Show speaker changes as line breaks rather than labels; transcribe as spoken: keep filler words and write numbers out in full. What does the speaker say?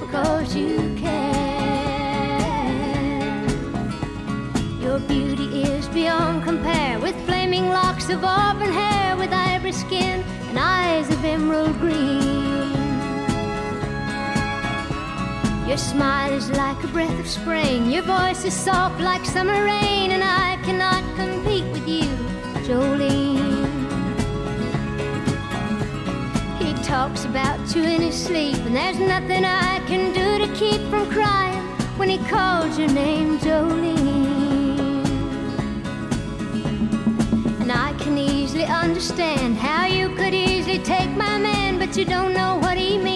'cause you care. Your beauty is beyond compare, with flaming locks of auburn hair, with ivory skin and eyes of emerald green. Your smile is like a breath of spring, your voice is soft like summer rain, and I cannot compete with you, Jolene. He talks about you in his sleep, and there's nothing I can do to keep from crying when he calls your name, Jolene. And I can easily understand how you could easily take my man, but you don't know what he means.